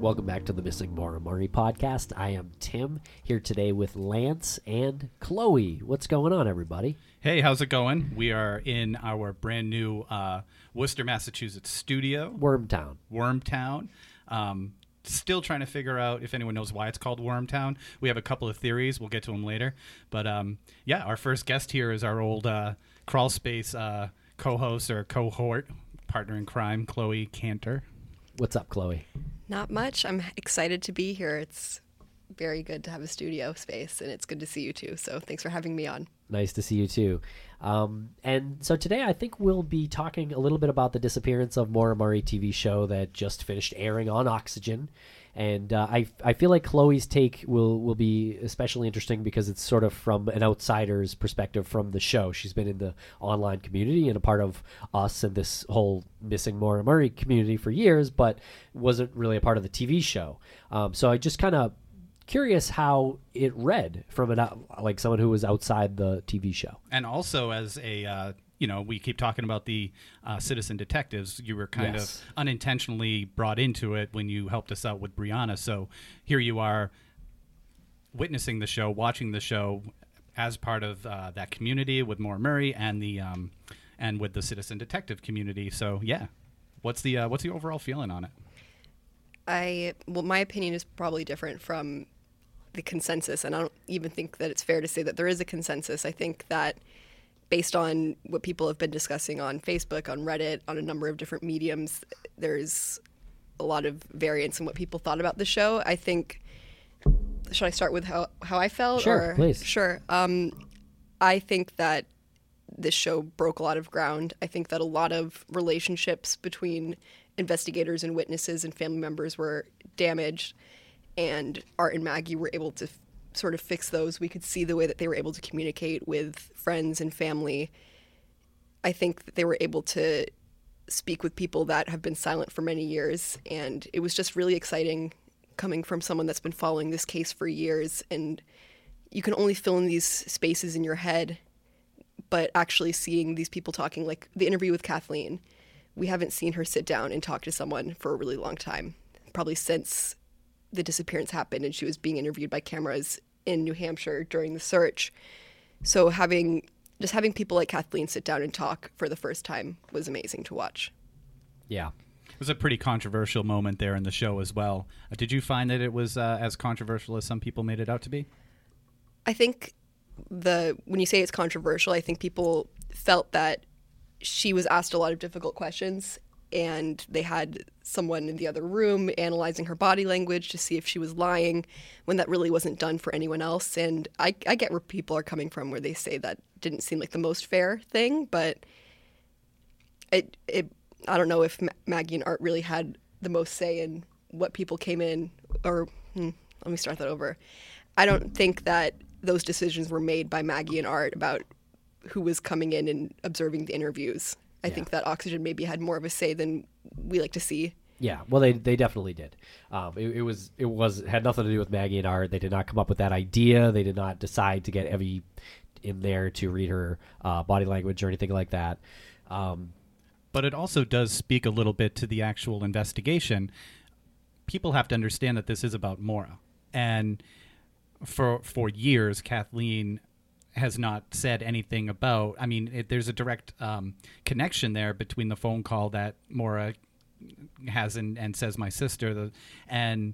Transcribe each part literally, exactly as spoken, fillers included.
Welcome back to the Missing Maura Murray podcast. I am Tim, here today with Lance and Chloe. What's going on, everybody? Hey, how's it going? We are in our brand new uh, Worcester, Massachusetts studio. Wormtown. Wormtown. Um, still trying to figure out if anyone knows why it's called Wormtown. We have a couple of theories. We'll get to them later. But um, yeah, our first guest here is our old uh, Crawl Space uh, co-host or cohort, partner in crime, Chloe Cantor. What's up, Chloe? Not much. I'm excited to be here. It's very good to have a studio space, and it's good to see you too. So thanks for having me on. Nice to see you too. Um, and so today I think we'll be talking a little bit about the disappearance of Maura Murray T V show that just finished airing on Oxygen. And uh, I I feel like Chloe's take will, will be especially interesting because it's sort of from an outsider's perspective from the show. She's been in the online community and a part of us and this whole Missing Maura Murray community for years, but wasn't really a part of the T V show. Um, so I just kind of curious how it read from an out, like someone who was outside the T V show. And also as a... Uh You know, we keep talking about the uh, citizen detectives. You were kind Yes. of unintentionally brought into it when you helped us out with Brianna. So here you are witnessing the show, watching the show as part of uh, that community with Maura Murray and the um, and with the citizen detective community. So yeah, what's the uh, what's the overall feeling on it? I well, my opinion is probably different from the consensus, and I don't even think that it's fair to say that there is a consensus. I think that based on what people have been discussing on Facebook, on Reddit, on a number of different mediums, there's a lot of variance in what people thought about the show. I think, should I start with how, how I felt? Sure, or? please. Sure. Um, I think that this show broke a lot of ground. I think that a lot of relationships between investigators and witnesses and family members were damaged, and Art and Maggie were able to f- sort of fix those. We could see the way that they were able to communicate with friends and family. I think that they were able to speak with people that have been silent for many years, and it was just really exciting coming from someone that's been following this case for years. And you can only fill in these spaces in your head, but actually seeing these people talking, like the interview with Kathleen, we haven't seen her sit down and talk to someone for a really long time, probably since the disappearance happened and she was being interviewed by cameras in New Hampshire during the search. So having just having people like Kathleen sit down and talk for the first time was amazing to watch. Yeah. It was a pretty controversial moment there in the show as well. Uh, did you find that it was uh, as controversial as some people made it out to be? I think the when you say it's controversial, I think people felt that she was asked a lot of difficult questions, and they had someone in the other room analyzing her body language to see if she was lying, when that really wasn't done for anyone else. And I, I get where people are coming from, where they say that didn't seem like the most fair thing, but it, it I don't know if Ma- Maggie and Art really had the most say in what people came in, or hmm, let me start that over. I don't think that those decisions were made by Maggie and Art about who was coming in and observing the interviews. I Yeah. think that Oxygen maybe had more of a say than we like to see. Yeah, well, they they definitely did. Um, it, it was it was had nothing to do with Maggie and Art. They did not come up with that idea. They did not decide to get Evie in there to read her uh, body language or anything like that. Um, But it also does speak a little bit to the actual investigation. People have to understand that this is about Maura. And for for years, Kathleen has not said anything about, I mean, it, there's a direct um, connection there between the phone call that Maura has and, and says my sister. The, and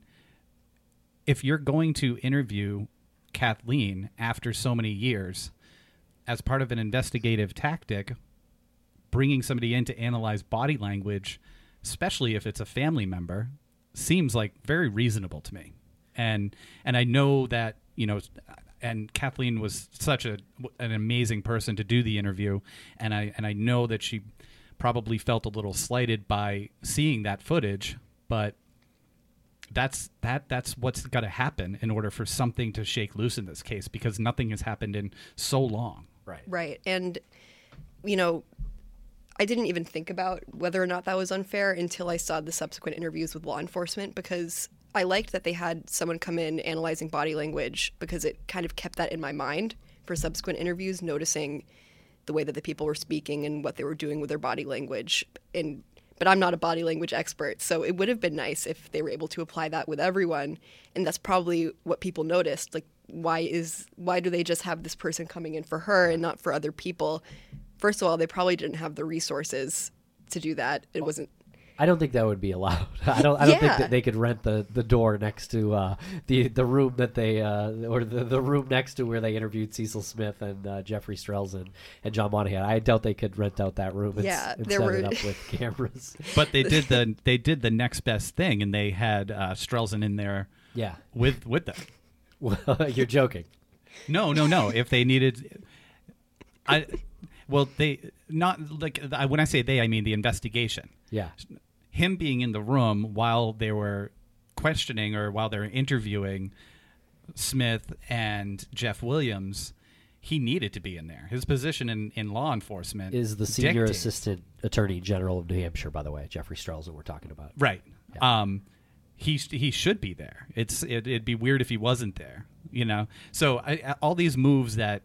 if you're going to interview Kathleen after so many years as part of an investigative tactic, bringing somebody in to analyze body language, especially if it's a family member, seems like very reasonable to me. And and I know that, you know, and Kathleen was such a an amazing person to do the interview, and I and I know that she probably felt a little slighted by seeing that footage, but that's that that's what's got to happen in order for something to shake loose in this case, because nothing has happened in so long. right. Right. And, you know, I didn't even think about whether or not that was unfair until I saw the subsequent interviews with law enforcement, because I liked that they had someone come in analyzing body language, because it kind of kept that in my mind for subsequent interviews, noticing the way that the people were speaking and what they were doing with their body language. And but I'm not a body language expert. So it would have been nice if they were able to apply that with everyone. And that's probably what people noticed. Like, why is why do they just have this person coming in for her and not for other people? First of all, they probably didn't have the resources to do that. It wasn't. I don't think that would be allowed. I don't. I don't think Yeah. that they could rent the, the door next to uh, the the room that they uh, or the, the room next to where they interviewed Cecil Smith and uh, Jeffrey Strelzin and John Monahan. I doubt they could rent out that room and, Yeah, s- and there set were- it up with cameras. But they did the they did the next best thing, and they had uh, Strelzin in there Yeah. with with them. Well, you're joking. No, no, no. If they needed, I well they not like I- when I say they, I mean the investigation. Yeah. Him being in the room while they were questioning or while they're interviewing Smith and Jeff Williams, he needed to be in there. His position in, in law enforcement Is the senior dictates- assistant attorney general of New Hampshire, by the way, Jeffrey Strelzin, we're talking about. right. Um, he sh- he should be there. It's it, it'd be weird if he wasn't there. You know. So I, I- all these moves that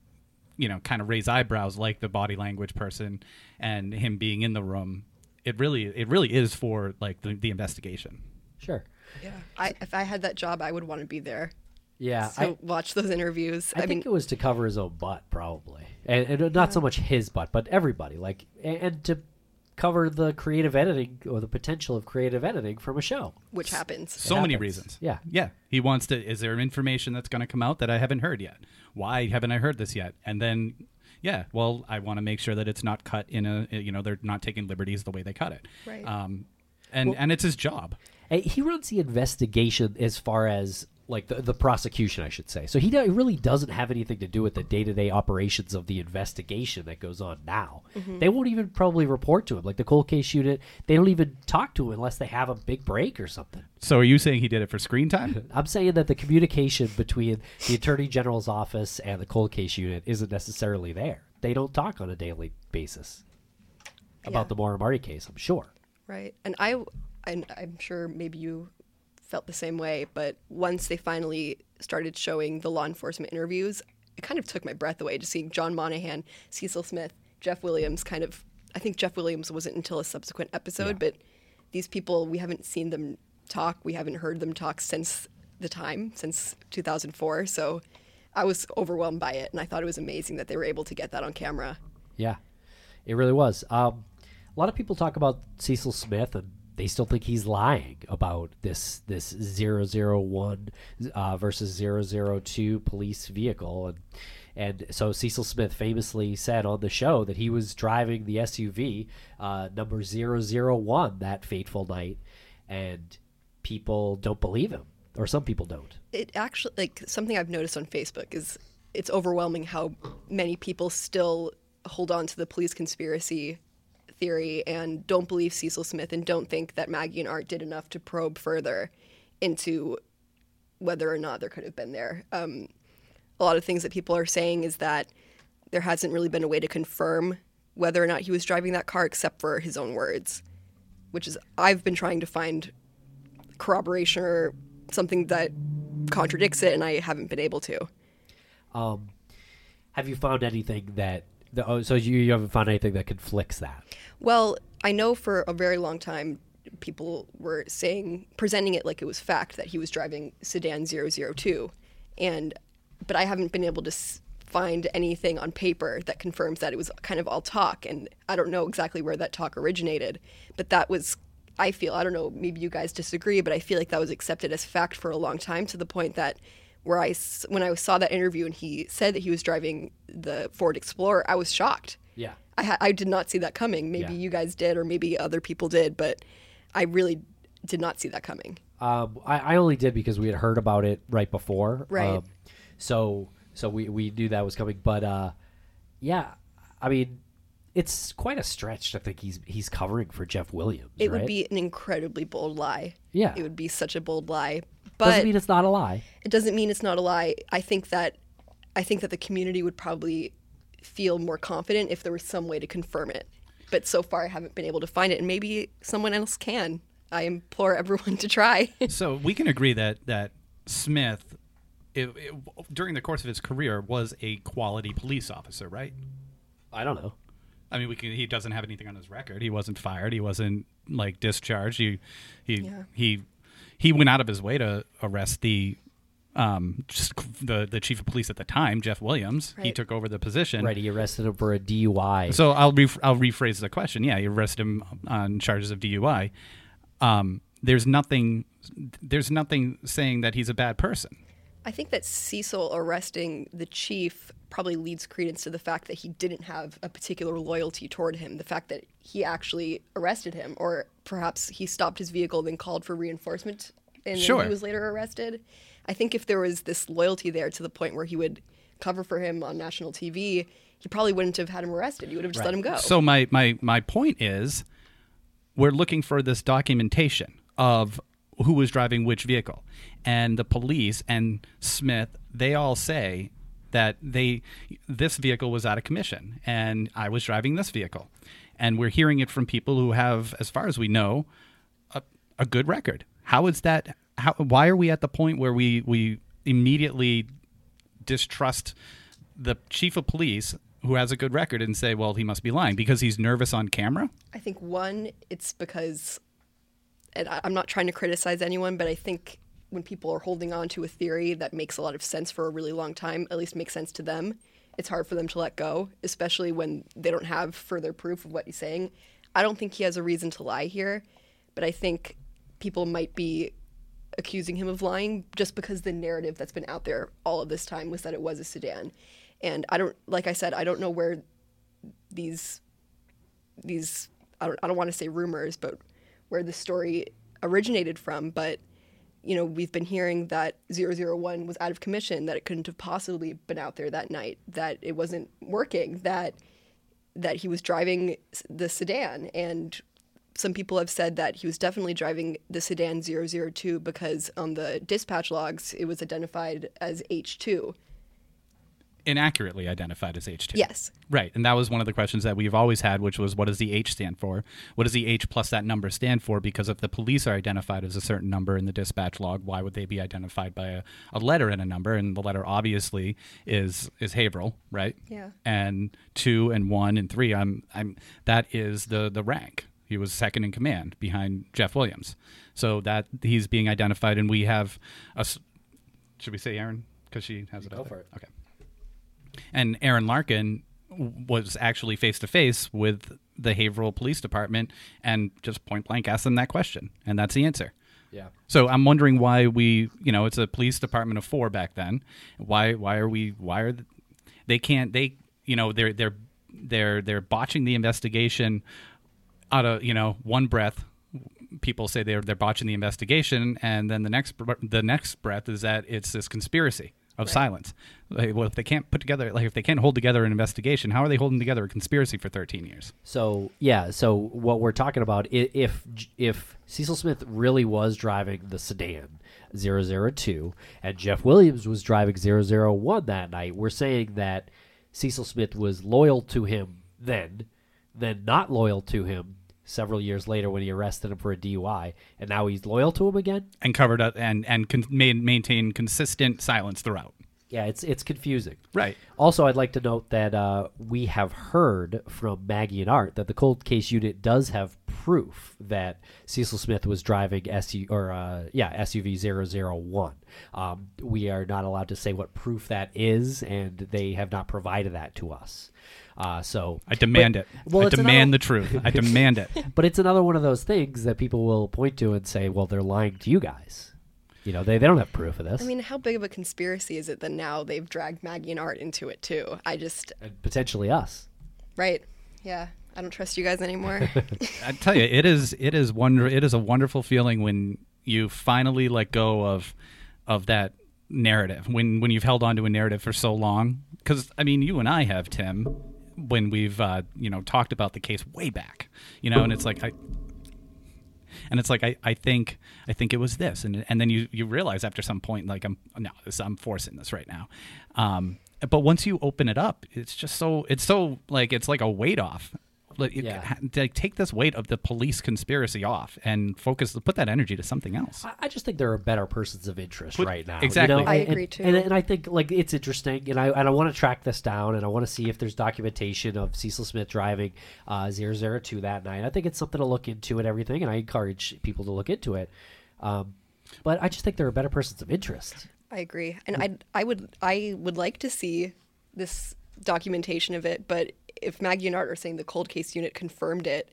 you know kind of raise eyebrows, like the body language person and him being in the room. It really it really is for like the, the investigation. Sure. Yeah. I, if I had that job, I would want to be there. Yeah. So I, watch those interviews. I, I, think mean, it was to cover his own butt, probably, and, and not so much his butt, but everybody. Like, and, and to cover the creative editing or the potential of creative editing from a show. which happens. So many happens. reasons. Yeah. Yeah. He wants to, is there information that's going to come out that I haven't heard yet? Why haven't I heard this yet? And then, yeah, well, I want to make sure that it's not cut in a, you know, they're not taking liberties the way they cut it. Right. Um, and, Well- and it's his job. And he runs the investigation as far as like the, the prosecution, I should say. So he, do, he really doesn't have anything to do with the day-to-day operations of the investigation that goes on now. They won't even probably report to him. Like the cold case unit, they don't even talk to him unless they have a big break or something. So are you saying he did it for screen time? I'm saying that the communication between the Attorney General's office and the cold case unit isn't necessarily there. They don't talk on a daily basis about Yeah. the Maura Murray case, I'm sure. Right. And I, and I'm sure maybe you felt the same way, but once they finally started showing the law enforcement interviews, it kind of took my breath away to seeing John Monahan, Cecil Smith, Jeff Williams kind of, I think Jeff Williams wasn't until a subsequent episode, Yeah. but these people, we haven't seen them talk. We haven't heard them talk since the time, since two thousand four. So I was overwhelmed by it. And I thought it was amazing that they were able to get that on camera. Yeah, it really was. Um, a lot of people talk about Cecil Smith, and they still think he's lying about this this zero zero one uh, versus zero zero two police vehicle. And and so Cecil Smith famously said on the show that he was driving the S U V uh, number zero zero one that fateful night, and people don't believe him, or some people don't. It actually, like, something I've noticed on Facebook is it's overwhelming how many people still hold on to the police conspiracy theory and don't believe Cecil Smith and don't think that Maggie and Art did enough to probe further into whether or not there could have been there. Um, a lot of things that people are saying is that there hasn't really been a way to confirm whether or not he was driving that car except for his own words, which is, I've been trying to find corroboration or something that contradicts it, and I haven't been able to. Um, have you found anything that? The, oh, so you, you haven't found anything that conflicts that? Well, I know for a very long time people were saying, presenting it like it was fact that he was driving sedan zero zero two, and but I haven't been able to s- find anything on paper that confirms that. It was kind of all talk, and I don't know exactly where that talk originated, but that was, I feel, I don't know, maybe you guys disagree, but I feel like that was accepted as fact for a long time, to the point that where I, s- when I saw that interview and he said that he was driving the Ford Explorer, I was shocked. Yeah. I, ha- I did not see that coming. Maybe Yeah. you guys did, or maybe other people did, but I really did not see that coming. Um, I, I only did because we had heard about it right before. Right. Um, so so we, we knew that was coming. But uh, yeah, I mean, it's quite a stretch to think he's he's covering for Jeff Williams. It right? would be an incredibly bold lie. Yeah. It would be such a bold lie. Doesn't But mean it's not a lie. it doesn't mean it's not a lie. I think that I think that the community would probably feel more confident if there was some way to confirm it. But so far I haven't been able to find it, and maybe someone else can. I implore everyone to try. So we can agree that that Smith, it, it, during the course of his career, was a quality police officer, right? I don't know. I mean, we can, he doesn't have anything on his record. He wasn't fired. He wasn't like discharged. He he Yeah. he he went out of his way to arrest the um just the the chief of police at the time, Jeff Williams. He Right. took over the position. Right, he arrested him for a D U I. So I'll ref- I'll rephrase the question. Yeah, you arrested him on charges of D U I. Um, there's nothing there's nothing saying that he's a bad person. I think that Cecil arresting the chief probably leads credence to the fact that he didn't have a particular loyalty toward him. The fact that he actually arrested him, or perhaps he stopped his vehicle, then called for reinforcement, and Sure. then he was later arrested. I think if there was this loyalty there to the point where he would cover for him on national T V, he probably wouldn't have had him arrested. He would have just Right. let him go. So my, my, my point is we're looking for this documentation of who was driving which vehicle. And the police and Smith, they all say that they this vehicle was out of commission and I was driving this vehicle. And we're hearing it from people who have, as far as we know, a, a good record. How is that? How, why are we at the point where we, we immediately distrust the chief of police who has a good record and say, well, he must be lying because he's nervous on camera? I think one, it's because, and I- I'm not trying to criticize anyone, but I think when people are holding on to a theory that makes a lot of sense for a really long time, at least makes sense to them, it's hard for them to let go, especially when they don't have further proof of what he's saying. I don't think he has a reason to lie here, but I think people might be accusing him of lying just because the narrative that's been out there all of this time was that it was a sedan. And I don't, like I said, I don't know where these, these, I don't, I don't want to say rumors, but where the story originated from. But, you know, we've been hearing that zero zero one was out of commission, that it couldn't have possibly been out there that night, that it wasn't working, that, that he was driving the sedan. And some people have said that he was definitely driving the sedan zero zero two because on the dispatch logs, it was identified as H two. Inaccurately identified as H two. Yes. Right. And that was one of the questions that we've always had, which was, what does the H stand for? What does the H plus that number stand for? Because if the police are identified as a certain number in the dispatch log, why would they be identified by a, a letter and a number? And the letter obviously is is Haverhill, right? Yeah. And two and one and three, I'm I'm that is the the rank. He was second in command behind Jeff Williams. So that he's being identified, and we have a s- should we say Aaron? Because she has it Go up for there. it. Okay. And Aaron Larkin was actually face to face with the Haverhill Police Department and just point blank asked them that question, and that's the answer. Yeah. So I'm wondering why we, you know, it's a police department of four back then. Why, why are we? Why are they can't they? You know, they're they're they're they're botching the investigation out of, you know, one breath. People say they're they're botching the investigation, and then the next the next breath is that it's this conspiracy of Right. silence. Like, well, if they can't put together, like if they can't hold together an investigation, how are they holding together a conspiracy for thirteen years? So yeah, so what we're talking about, i- if if Cecil Smith really was driving the sedan zero zero two and Jeff Williams was driving zero zero one that night, we're saying that Cecil Smith was loyal to him then, then not loyal to him several years later when he arrested him for a D U I, and now he's loyal to him again. And covered up and and con- made, maintain consistent silence throughout. Yeah, it's it's confusing. Right. Also, I'd like to note that uh, we have heard from Maggie and Art that the cold case unit does have proof that Cecil Smith was driving S U or uh, yeah S U V zero zero one. Um, we are not allowed to say what proof that is, and they have not provided that to us. Uh, so I demand but- it. well, I it's demand another- the truth. I demand it. But it's another one of those things that people will point to and say, "Well, they're lying to you guys." You know, they, they don't have proof of this. I mean, how big of a conspiracy is it that now they've dragged Maggie and Art into it too? I just, and potentially us. right. Yeah. I don't trust you guys anymore. I tell you, it is it is wonder it is a wonderful feeling when you finally let go of of that narrative. When when you've held on to a narrative for so long, because I mean, you and I have, Tim, when we've uh, you know talked about the case way back, you know, and it's like I. And it's like I, I think I think it was this, and and then you, you realize after some point, like I'm no this, I'm forcing this right now, um, but once you open it up, it's just so it's so like it's like a weight off Like, Yeah. ha- like, take this weight of the police conspiracy off and focus, put that energy to something else. I, I just think there are better persons of interest Put- right now. exactly. You know? I And- agree, and, too. And, and I think like it's interesting, and I and I want to track this down, and I want to see if there's documentation of Cecil Smith driving uh, zero zero two that night. I think it's something to look into and everything, and I encourage people to look into it. Um, but I just think there are better persons of interest. I agree, and I I would I would like to see this documentation of it. But if Maggie and Art are saying the cold case unit confirmed it,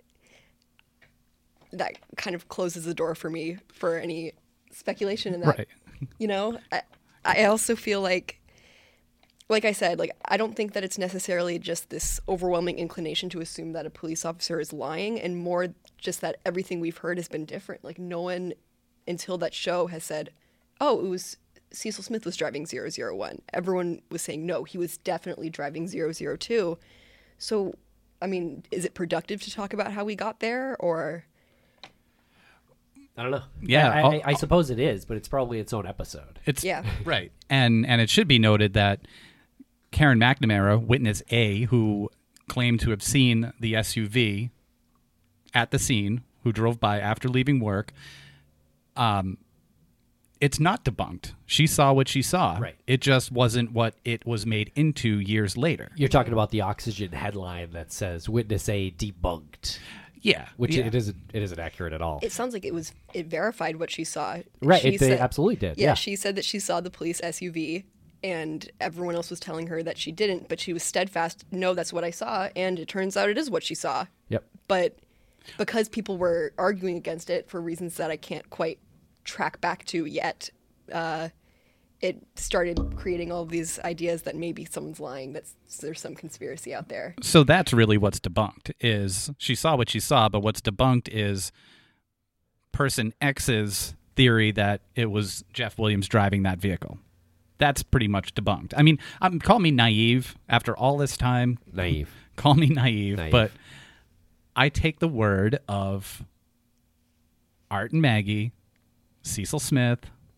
that kind of closes the door for me for any speculation in that. Right. You know, I, I also feel like, like I said, like I don't think that it's necessarily just this overwhelming inclination to assume that a police officer is lying, and more just that everything we've heard has been different. Like no one until that show has said, "Oh, it was Cecil Smith was driving zero zero one." Everyone was saying, "No, he was definitely driving zero zero two." So, I mean, is it productive to talk about how we got there, or? I don't know. Yeah, I, I, I'll- I suppose it is, but it's probably its own episode. It's Yeah. right, and and it should be noted that Karen McNamara, witness A, who claimed to have seen the S U V at the scene, who drove by after leaving work, um, it's not debunked. She saw what she saw. Right. It just wasn't what it was made into years later. You're talking about the Oxygen headline that says "Witness A debunked," Yeah, which yeah. it isn't. It isn't accurate at all. It sounds like it was it verified what she saw. Right, She it- they absolutely did, yeah. she said that she saw the police S U V, and everyone else was telling her that she didn't, but she was steadfast. No, that's what I saw, and it turns out it is what she saw. Yep. But because people were arguing against it for reasons that I can't quite track back to yet, uh, it started creating all of these ideas that maybe someone's lying. That there's some conspiracy out there. So that's really what's debunked is she saw what she saw, but what's debunked is person X's theory that it was Jeff Williams driving that vehicle. That's pretty much debunked. I mean, um, call me naive after all this time. Naive. Call me naive, Naive. but I take the word of Art and Maggie, Cecil Smith,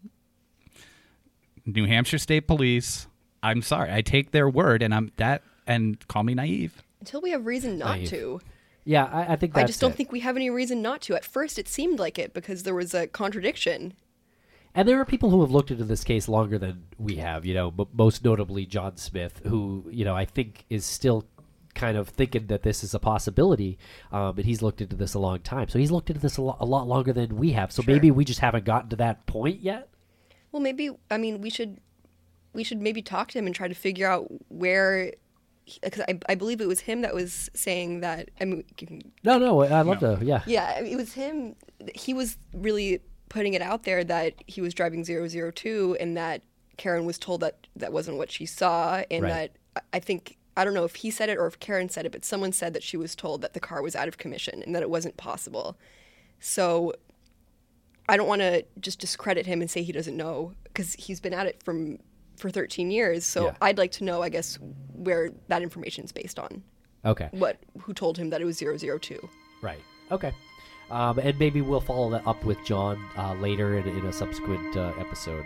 New Hampshire State Police. I'm sorry, I take their word, and I'm that. And call me naive. Until we have reason not Naive. to. Yeah, I, I think that's I just don't it. think we have any reason not to. At first, it seemed like it because there was a contradiction. And there are people who have looked into this case longer than we have, you know, but most notably John Smith, who, you know, I think is still kind of thinking that this is a possibility, um, and he's looked into this a long time. So he's looked into this a, lo- a lot longer than we have. So Sure. maybe we just haven't gotten to that point yet. Well, maybe I mean we should we should maybe talk to him and try to figure out where, because I, I believe it was him that was saying that. I mean, you can- No, no, I'd love No. to, yeah. yeah, I mean, it was him. He was really putting it out there that he was driving zero zero two, and that Karen was told that that wasn't what she saw, and Right. that I think. I don't know if he said it or if Karen said it, but someone said that she was told that the car was out of commission and that it wasn't possible. So I don't want to just discredit him and say he doesn't know, because he's been at it from for thirteen years. So Yeah. I'd like to know, I guess, where that information is based on. Okay, What who told him that it was zero zero two? right. Okay. Um, and maybe we'll follow that up with John uh, later in, in a subsequent uh, episode.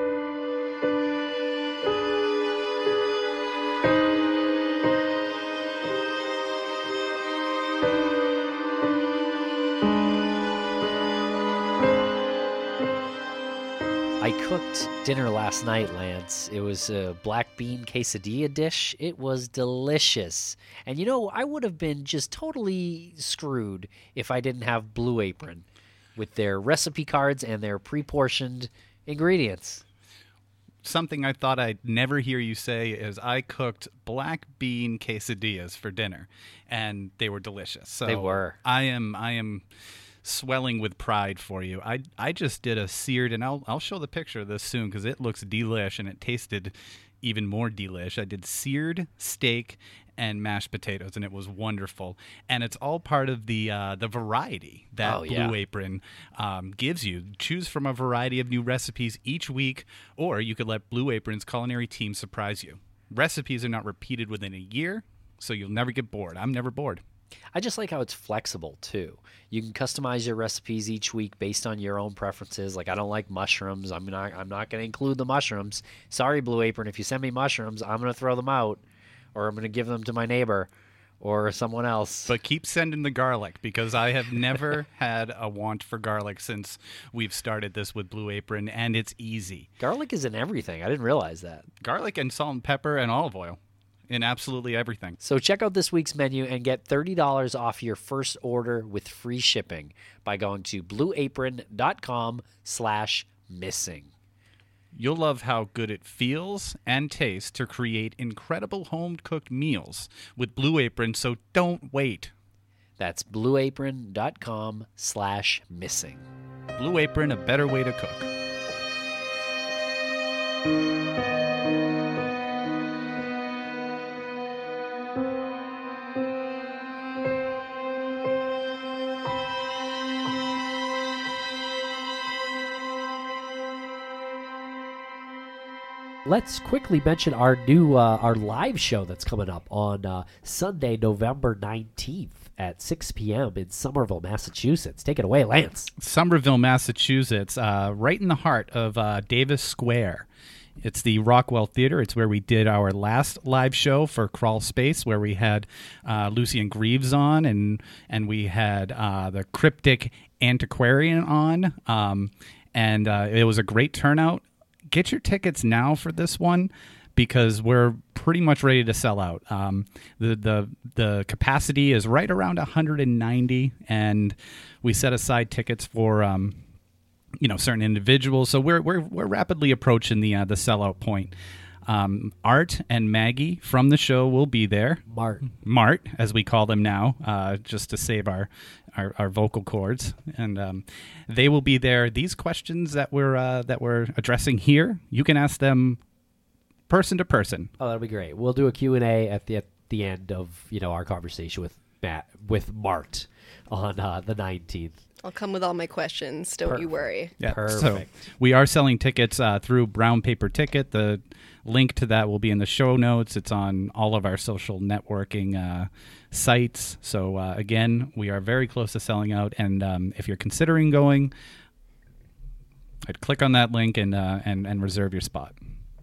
I cooked dinner last night, Lance. It was a black bean quesadilla dish. It was delicious. And you know, I would have been just totally screwed if I didn't have Blue Apron with their recipe cards and their pre-portioned ingredients. Something I thought I'd never hear you say is I cooked black bean quesadillas for dinner, and they were delicious. So They were. I am. I am. swelling with pride for you. I I just did a seared, and I'll I'll show the picture of this soon because it looks delish and it tasted even more delish. I did seared steak and mashed potatoes, and it was wonderful. And it's all part of the uh, the variety that Oh, yeah. Blue Apron um, gives you. Choose from a variety of new recipes each week, or you could let Blue Apron's culinary team surprise you. Recipes are not repeated within a year, so you'll never get bored. I'm never bored. I just like how it's flexible too. You can customize your recipes each week based on your own preferences. Like I don't like mushrooms. I'm not I'm not going to include the mushrooms. Sorry, Blue Apron, if you send me mushrooms, I'm going to throw them out or I'm going to give them to my neighbor. or someone else. But keep sending the garlic, because I have never had a want for garlic since we've started this with Blue Apron, and it's easy. Garlic is in everything. I didn't realize that. Garlic and salt and pepper and olive oil in absolutely everything. So check out this week's menu and get thirty dollars off your first order with free shipping by going to blueapron.com slash missing. You'll love how good it feels and tastes to create incredible home-cooked meals with Blue Apron, so don't wait. That's blueapron.com slash missing. Blue Apron, a better way to cook. Let's quickly mention our new uh, our live show that's coming up on uh, Sunday, November nineteenth at six p.m. in Somerville, Massachusetts. Take it away, Lance. Somerville, Massachusetts, uh, right in the heart of uh, Davis Square. It's the Rockwell Theater. It's where we did our last live show for Crawl Space, where we had uh, Lucian Greaves on, and and we had uh, the Cryptic Antiquarian on, um, and uh, it was a great turnout. Get your tickets now for this one, because we're pretty much ready to sell out. Um, the the the capacity is right around one hundred ninety, and we set aside tickets for um, you know certain individuals. So we're we're we're rapidly approaching the uh, the sellout point. Um, Art and Maggie from the show will be there. Mart. Mart, as we call them now, uh, just to save our, our, our vocal cords. And um, they will be there. These questions that we're uh, that we're addressing here, you can ask them person to person. Oh, that'll be great. We'll do a Q and A at the at the end of you know our conversation with Matt with Mart on uh, the nineteenth. I'll come with all my questions. Don't you worry. Yeah, Perfect. So we are selling tickets uh, through Brown Paper Ticket. The link to that will be in the show notes. It's on all of our social networking uh, sites. So uh, again, we are very close to selling out. And um, if you're considering going, I'd click on that link and uh, and and reserve your spot.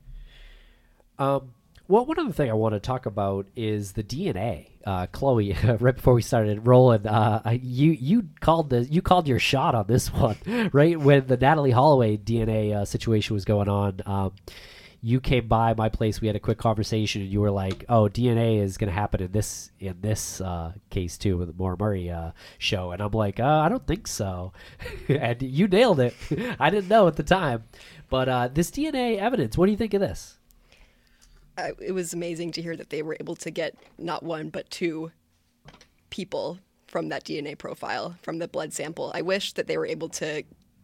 Um, well, one other thing I want to talk about is the D N A. Uh, Chloe, right before we started rolling, uh, I- you you called the you called your shot on this one, right when the Natalie Holloway D N A uh, situation was going on. Um, you came by my place. We had a quick conversation, and you were like, "Oh, D N A is going to happen in this in this uh, case too with the Maura Murray uh, show," and I'm like, uh, "I don't think so," and you nailed it. I didn't know at the time, but uh, this D N A evidence. What do you think of this? I, it was amazing to hear that they were able to get not one but two people from that D N A profile, from the blood sample. I wish that they were able to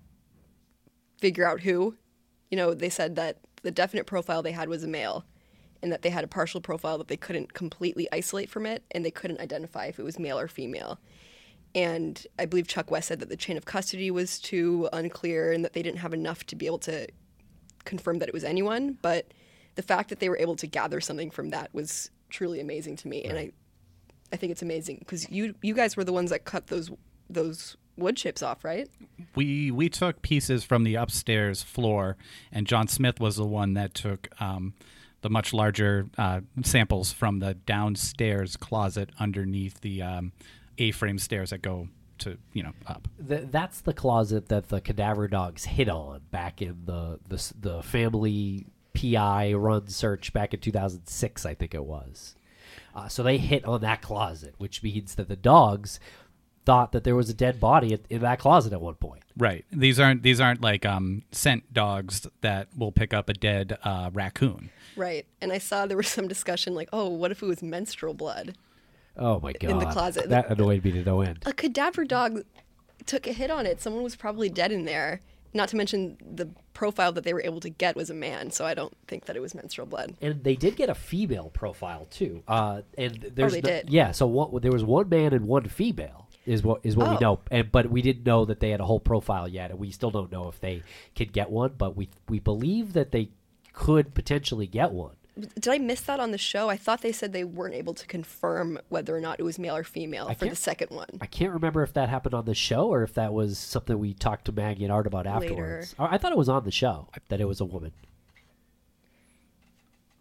figure out who. You know, they said that the definite profile they had was a male, and that they had a partial profile that they couldn't completely isolate from it, and they couldn't identify if it was male or female. And I believe Chuck West said that the chain of custody was too unclear and that they didn't have enough to be able to confirm that it was anyone. But the fact that they were able to gather something from that was truly amazing to me. Right. And I I think it's amazing because you you guys were the ones that cut those those wood chips off, right? We we took pieces from the upstairs floor, and John Smith was the one that took um, the much larger uh, samples from the downstairs closet underneath the um, A-frame stairs that go to, you know, up. Th- that's the closet that the cadaver dogs hit on back in the the, s- the family P I run search back in two thousand six, I think it was. Uh, so they hit on that closet, which means that the dogs thought that there was a dead body at, in that closet at one point. Right. These aren't these aren't like um, scent dogs that will pick up a dead uh, raccoon. Right. And I saw there was some discussion like, oh, what if it was menstrual blood? Oh my god! In the closet. That annoyed me to no end. A cadaver dog took a hit on it. Someone was probably dead in there. Not to mention the profile that they were able to get was a man, so I don't think that it was menstrual blood. And they did get a female profile too. Uh, and there's they no- did? Yeah. So what, there was one man and one female is what is what we Oh. know. And but we didn't know that they had a whole profile yet, and we still don't know if they could get one. But we we believe that they could potentially get one. Did I miss that on the show? I thought they said they weren't able to confirm whether or not it was male or female I for the can't- second one. I can't remember if that happened on the show or if that was something we talked to Maggie and Art about afterwards. I I thought it was on the show that it was a woman.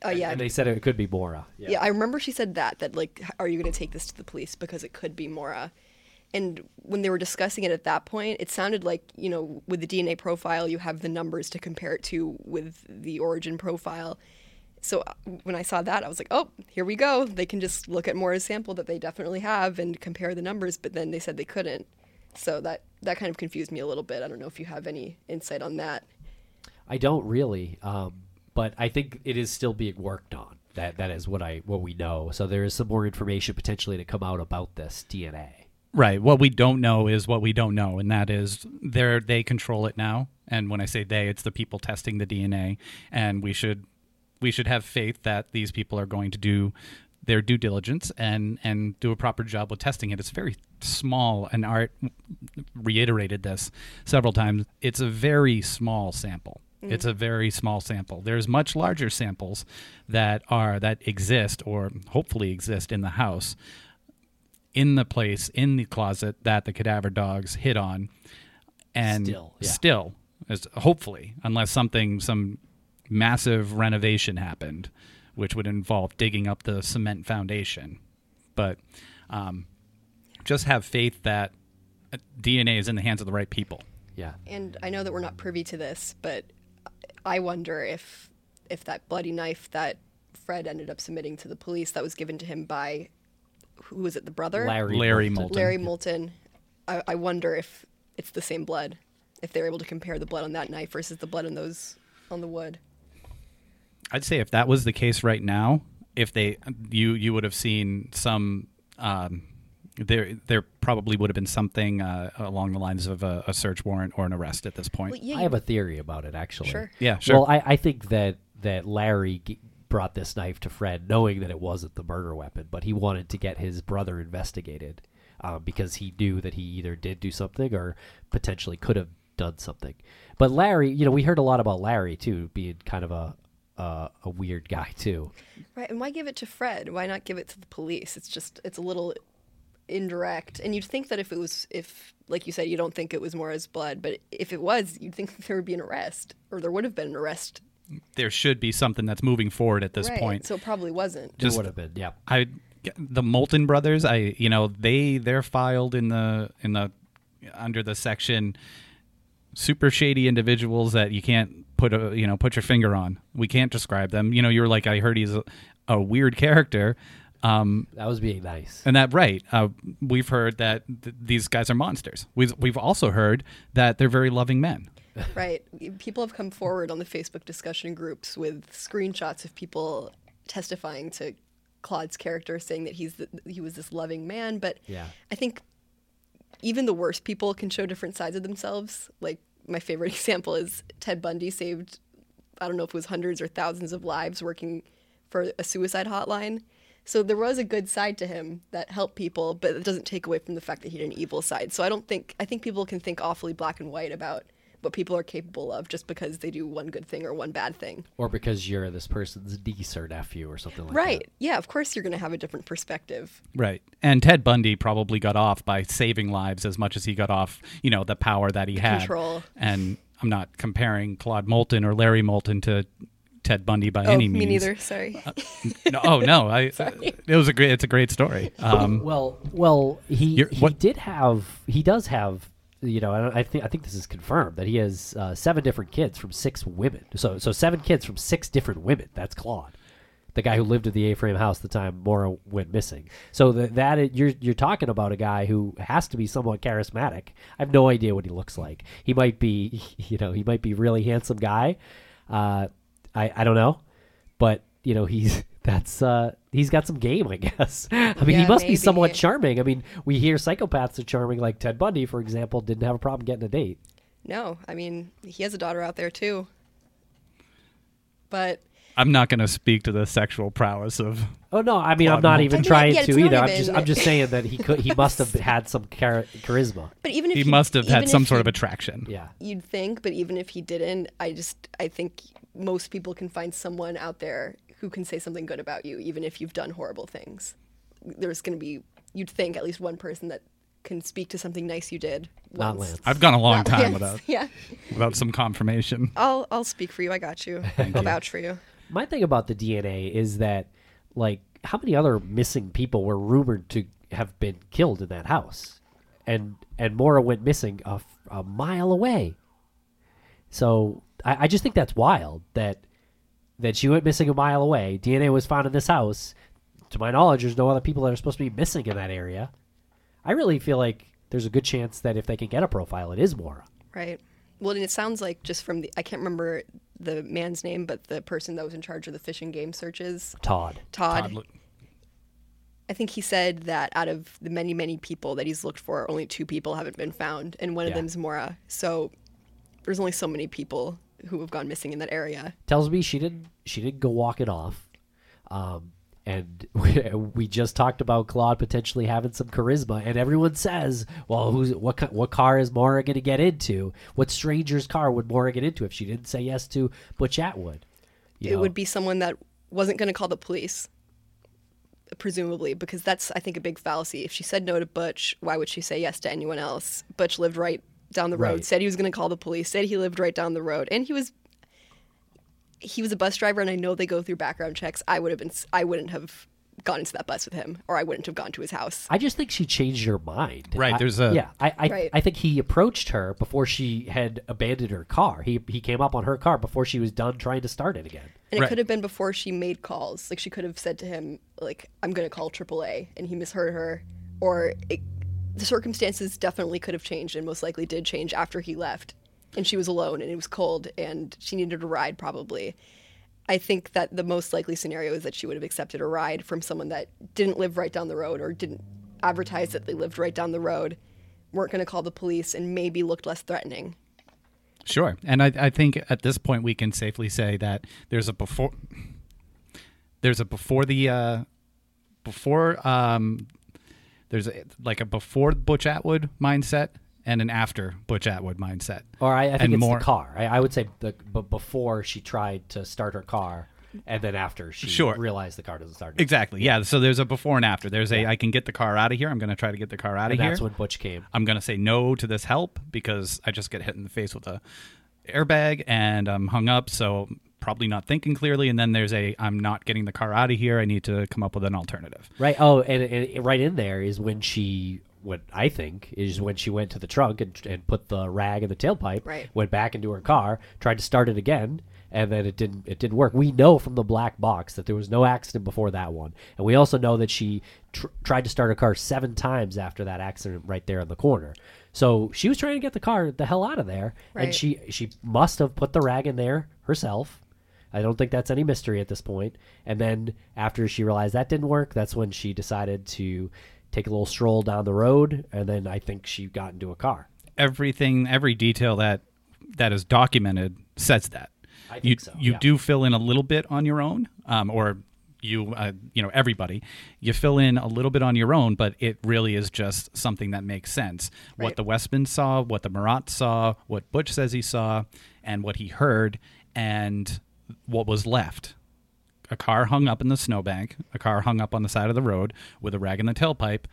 Oh yeah, And they said it could be Mora. yeah. I remember she said that. That like, are you going to take this to the police because it could be Mora? And when they were discussing it at that point, it sounded like, you know, with the D N A profile, you have the numbers to compare it to with the origin profile. So when I saw that, I was like, oh, here we go. They can just look at Mora's sample that they definitely have and compare the numbers. But then they said they couldn't. So that, that kind of confused me a little bit. I don't know if you have any insight on that. I don't really, um, but I think it is still being worked on. That That is what I what we know. So there is some more information potentially to come out about this D N A. Right. What we don't know is what we don't know, and that is they they control it now. And when I say they, it's the people testing the D N A, and we should we should have faith that these people are going to do their due diligence and and do a proper job with testing it. It's very small, and Art reiterated this several times. It's a very small sample. Mm. It's a very small sample. There's much larger samples that are that exist or hopefully exist in the house, in the place, in the closet that the cadaver dogs hit on, and Still, yeah. still, as hopefully, unless something, some massive renovation happened, which would involve digging up the cement foundation. But um, just have faith that D N A is in the hands of the right people. Yeah. And I know that we're not privy to this, but I wonder if if that bloody knife that Fred ended up submitting to the police that was given to him by, who was it, the brother? Larry, Larry Moulton. Moulton. Larry Moulton. I, I wonder if it's the same blood, if they're able to compare the blood on that knife versus the blood on those on the wood. I'd say if that was the case right now, if they you you would have seen some um, there there probably would have been something uh, along the lines of a, a search warrant or an arrest at this point. Well, yeah, I have a theory about it, actually. Sure. Yeah, sure. Well, I, I think that, that Larry g- brought this knife to Fred knowing that it wasn't the murder weapon, but he wanted to get his brother investigated um, because he knew that he either did do something or potentially could have done something. But Larry, you know, we heard a lot about Larry, too, being kind of a uh, a weird guy, too. Right, and why give it to Fred? Why not give it to the police? It's just, it's a little indirect. And you'd think that if it was, if, like you said, you don't think it was Mora's blood, but if it was, you'd think there would be an arrest, or there would have been an arrest. There should be something that's moving forward at this Right, point. so it probably wasn't. It would have been, yeah. I the Moulton brothers, I you know they they're filed in the in the under the section super shady individuals that you can't put a you know put your finger on. We can't describe them. You know, you're like, I heard he's a, a weird character. Um, That was being nice. And that, right. Uh, we've heard that th- these guys are monsters. We've, we've also heard that they're very loving men. Right. People have come forward on the Facebook discussion groups with screenshots of people testifying to Claude's character, saying that he's the, he was this loving man. But Yeah. I think even the worst people can show different sides of themselves. Like, my favorite example is Ted Bundy saved, I don't know if it was hundreds or thousands of lives working for a suicide hotline. So there was a good side to him that helped people, but it doesn't take away from the fact that he had an evil side. So I don't think, I think people can think awfully black and white about what people are capable of just because they do one good thing or one bad thing. Or because you're this person's niece or nephew or something like Right. that. Yeah, of course you're going to have a different perspective. Right. And Ted Bundy probably got off by saving lives as much as he got off, you know, the power that he had. Control. And I'm not comparing Claude Moulton or Larry Moulton to Ted Bundy by Oh, any means. me neither. Sorry. No, oh no, I. It was a great. It's a great story. Um, Well, well, he You're- he what- did have he does have you know I, I think I think this is confirmed that he has uh, seven different kids from six women. So so seven kids from six different women. That's Claude, the guy who lived at the A-frame house the time Mora went missing. So the, that is, you're you're talking about a guy who has to be somewhat charismatic. I have no idea what he looks like. He might be you know he might be a really handsome guy. Uh, I I don't know, but you know he's. That's uh he's got some game, I guess. I mean, he Yeah, must be maybe. somewhat charming. I mean, we hear psychopaths are charming, like Ted Bundy, for example, didn't have a problem getting a date. No, I mean, he has a daughter out there too. But I'm not going to speak to the sexual prowess of. Oh no, I mean, I'm Claude not Moulton. even I mean, trying yeah, it's to not either. I'm even- just I'm just saying that he could he must have had some char- charisma. but even if He he must have had even some if sort he- of attraction. Yeah. You'd think, but even if he didn't, I just I think most people can find someone out there who can say something good about you, even if you've done horrible things. There's going to be, you'd think, at least one person that can speak to something nice you did. Not once. Lance. I've gone a long Not time Lance, without Yeah, without some confirmation. I'll I'll speak for you. I got you. I'll you. vouch for you. My thing about the D N A is that, like, how many other missing people were rumored to have been killed in that house? And and Maura went missing a, a mile away. So I, I just think that's wild that that she went missing a mile away. D N A was found in this house. To my knowledge, there's no other people that are supposed to be missing in that area. I really feel like there's a good chance that if they can get a profile, it is Maura. Right. Well, and it sounds like just from the, I can't remember the man's name, but the person that was in charge of the fish and game searches. Todd. Todd. Todd Lu- I think he said that out of the many, many people that he's looked for, only two people haven't been found, and one Yeah. of them's Maura. So there's only so many people who have gone missing in that area. Tells me she didn't she didn't go walking off. Um, and we, we just talked about Claude potentially having some charisma, and everyone says, "Well, who's what? ca- What car is Maura going to get into? What stranger's car would Maura get into if she didn't say yes to Butch Atwood?" You It know? would be someone that wasn't going to call the police, presumably, because that's, I think, a big fallacy. If she said no to Butch, why would she say yes to anyone else? Butch lived right down the road, Right. said he was going to call the police, said he lived right down the road, and he was he was a bus driver, and I know they go through background checks. I would have been, I wouldn't have gone into that bus with him, or I wouldn't have gone to his house. I just think she changed her mind. Right, I- there's a- yeah. I I, Right. I think he approached her before she had abandoned her car. He he came up on her car before she was done trying to start it again. And it Right. could have been before she made calls. Like, she could have said to him, like, I'm going to call triple A, and he misheard her. Or it, the circumstances definitely could have changed, and most likely did change after he left. And she was alone, and it was cold, and she needed a ride, probably. I think that the most likely scenario is that she would have accepted a ride from someone that didn't live right down the road, or didn't advertise that they lived right down the road, weren't going to call the police, and maybe looked less threatening. Sure. And I, I think at this point we can safely say that there's a before there's a before the uh, before um, there's a, like a before Butch Atwood mindset and an after Butch Atwood mindset. Or I, I think And it's more- the car. I, I would say the b- before she tried to start her car, and then after she Sure. realized the car doesn't start. Exactly. Yeah. So there's a before and after. There's a I can get the car out of here. I'm going to try to get the car out And of here. that's when Butch came. I'm going to say no to this help because I just get hit in the face with a airbag and I'm hung up, so probably not thinking clearly. And then there's a I'm not getting the car out of here. I need to come up with an alternative. Right. Oh, and, and right in there is when she, what I think is when she went to the trunk and, and put the rag in the tailpipe, Right. went back into her car, tried to start it again, and then it didn't. It didn't work. We know from the black box that there was no accident before that one, and we also know that she tr- tried to start her car seven times after that accident right there in the corner. So she was trying to get the car the hell out of there, and Right. she she must have put the rag in there herself. I don't think that's any mystery at this point. And then after she realized that didn't work, that's when she decided to take a little stroll down the road, and then I think she got into a car. Everything, every detail that that is documented says that. I think you so, you yeah. do fill in a little bit on your own, um, or you uh, you know everybody you fill in a little bit on your own, but it really is just something that makes sense. What Right. the Westmans saw, what the Marats saw, what Butch says he saw, and what he heard, and what was left. A car hung up in the snowbank, a car hung up on the side of the road with a rag in the tailpipe.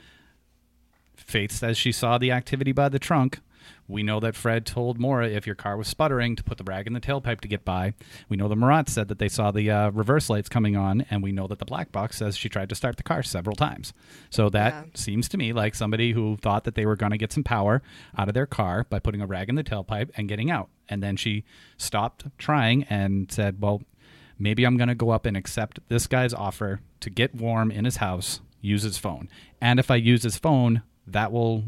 Faith says she saw the activity by the trunk. We know that Fred told Maura if your car was sputtering to put the rag in the tailpipe to get by. We know the Marats said that they saw the uh, reverse lights coming on, and we know that the black box says she tried to start the car several times. So that Yeah. seems to me like somebody who thought that they were going to get some power out of their car by putting a rag in the tailpipe and getting out. And then she stopped trying and said, well, maybe I'm going to go up and accept this guy's offer to get warm in his house, use his phone. And if I use his phone, that will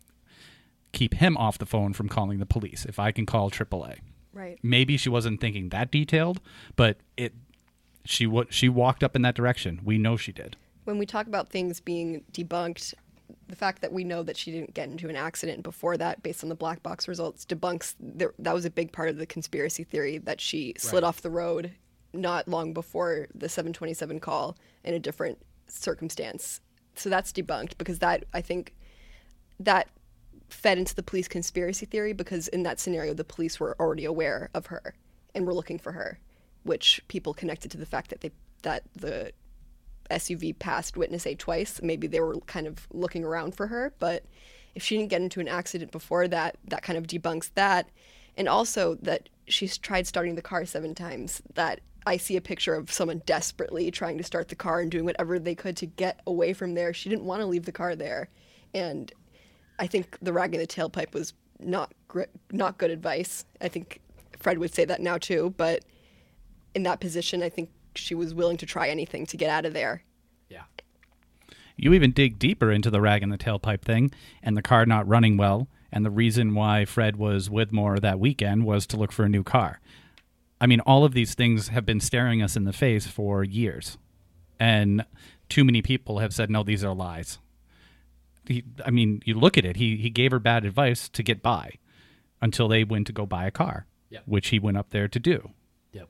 keep him off the phone from calling the police if I can call triple A. Right. Maybe she wasn't thinking that detailed, but it she wa- she walked up in that direction. We know she did. When we talk about things being debunked, the fact that we know that she didn't get into an accident before that, based on the black box results, debunks there, that was a big part of the conspiracy theory that she slid Right. off the road not long before the seven twenty-seven call in a different circumstance. So that's debunked because that, I think, that fed into the police conspiracy theory because in that scenario, the police were already aware of her and were looking for her, which people connected to the fact that they that the S U V passed witness A twice. Maybe they were kind of looking around for her, but if she didn't get into an accident before that, that kind of debunks that. And also that she's tried starting the car seven times, that I see a picture of someone desperately trying to start the car and doing whatever they could to get away from there. She didn't want to leave the car there. And I think the rag in the tailpipe was not gr- not good advice. I think Fred would say that now too, but in that position, I think she was willing to try anything to get out of there. Yeah. You even dig deeper into the rag in the tailpipe thing and the car not running well, and the reason why Fred was with Maura that weekend was to look for a new car. I mean, all of these things have been staring us in the face for years, and too many people have said, no, these are lies. He, I mean, you look at it, he, he gave her bad advice to get by until they went to go buy a car, Yep. which he went up there to do. Yep.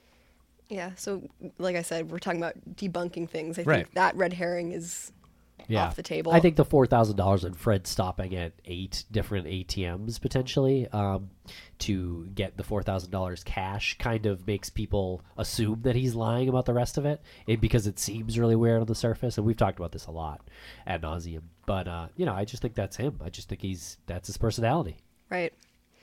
Yeah, so like I said, we're talking about debunking things. I Right. think that red herring is Yeah. off the table. I think the four thousand dollars and Fred stopping at eight different A T Ms potentially um, to get the four thousand dollars cash kind of makes people assume that he's lying about the rest of it, it because it seems really weird on the surface. And we've talked about this a lot ad nauseum. But, uh, you know, I just think that's him. I just think he's that's his personality. Right.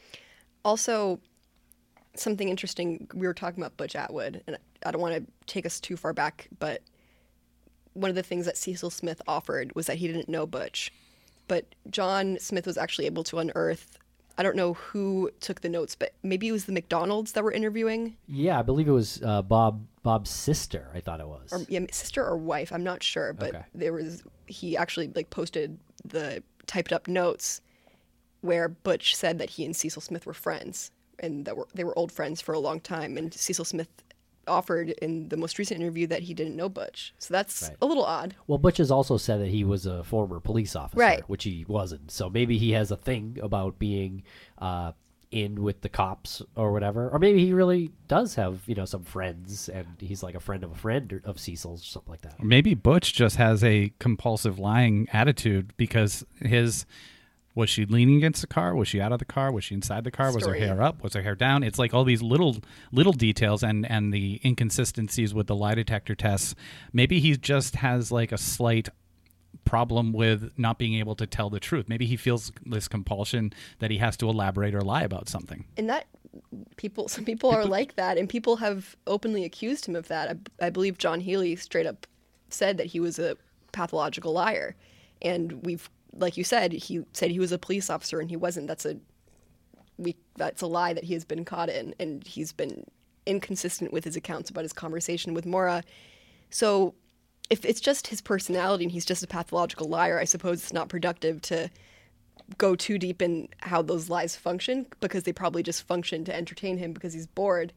Also, something interesting, we were talking about Butch Atwood, and I don't want to take us too far back, but one of the things that Cecil Smith offered was that he didn't know Butch. But John Smith was actually able to unearth, I don't know who took the notes, but maybe it was the McDonald's that were interviewing, Yeah, I believe it was uh, Bob Bob's sister, I thought it was. or yeah, sister or wife, I'm not sure, but Okay. there was, he actually like posted the typed up notes where Butch said that he and Cecil Smith were friends, and that were they were old friends for a long time, and Cecil Smith offered in the most recent interview that he didn't know Butch. So that's Right. a little odd. Well, Butch has also said that he was a former police officer, Right. which he wasn't. So maybe he has a thing about being uh, in with the cops or whatever. Or maybe he really does have, you know, some friends, and he's like a friend of a friend or, of Cecil's or something like that. Or maybe Butch just has a compulsive lying attitude because his... Was she leaning against the car? Was she out of the car? Was she inside the car? Was her Story. hair up? Was her hair down? It's like all these little little details and, and the inconsistencies with the lie detector tests. Maybe he just has like a slight problem with not being able to tell the truth. Maybe he feels this compulsion that he has to elaborate or lie about something. And that people, some people are like that, and people have openly accused him of that. I, I believe John Healy straight up said that he was a pathological liar, and we've, like you said, he said he was a police officer and he wasn't. That's a we. That's a lie that he has been caught in, and he's been inconsistent with his accounts about his conversation with Maura. So, if it's just his personality and he's just a pathological liar, I suppose it's not productive to go too deep in how those lies function, because they probably just function to entertain him because he's bored.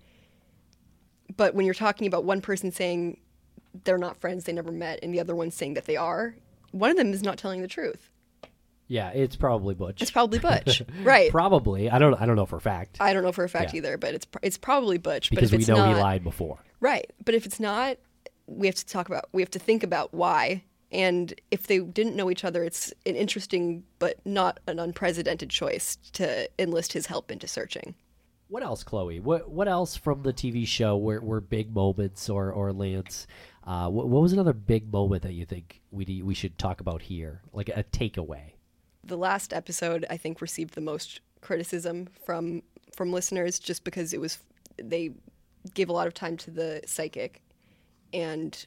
But when you're talking about one person saying they're not friends, they never met, and the other one saying that they are, one of them is not telling the truth. Yeah, it's probably Butch. It's probably Butch, right? Probably. I don't. I don't know for a fact I don't know for a fact Yeah. either, but it's it's probably Butch. because but if we it's know not, he lied before. right? But if it's not, we have to talk about. We have to think about why. And if they didn't know each other, it's an interesting but not an unprecedented choice to enlist his help into searching. What else, Chloe? What What else from the T V show were, were big moments, or or Lance? Uh, what, what was another big moment that you think we we should talk about here, like a takeaway? The last episode, I think, received the most criticism from from listeners, just because it was they gave a lot of time to the psychic, and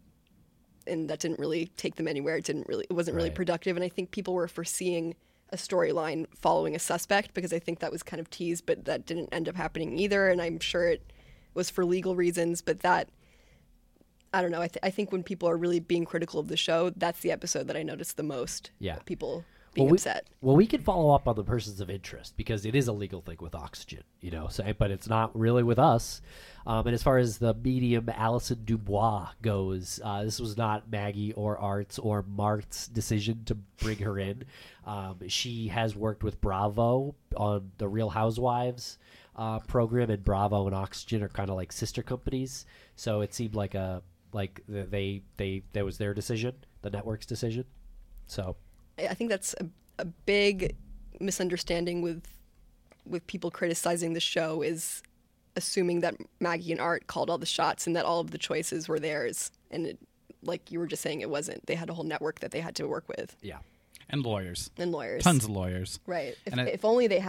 and that didn't really take them anywhere. It didn't really, it wasn't really Right. productive. And I think people were foreseeing a storyline following a suspect, because I think that was kind of teased, but that didn't end up happening either. And I'm sure it was for legal reasons, but that, I don't know. I, th- I think when people are really being critical of the show, that's the episode that I noticed the most. Yeah. People being well, we, upset. Well, we can follow up on the persons of interest because it is a legal thing with Oxygen, you know. So, but it's not really with us. Um, and as far as the medium Alison Dubois goes, uh, this was not Maggie or Art's or Mart's decision to bring her in. Um, she has worked with Bravo on the Real Housewives uh, program, and Bravo and Oxygen are kind of like sister companies. So it seemed like a like they they that was their decision, the network's decision. So. I think that's a, a big misunderstanding with with people criticizing the show, is assuming that Maggie and Art called all the shots and that all of the choices were theirs. And it, like you were just saying, it wasn't. They had a whole network that they had to work with. Yeah. And lawyers. And lawyers. Tons of lawyers. Right. If, And I- if only they had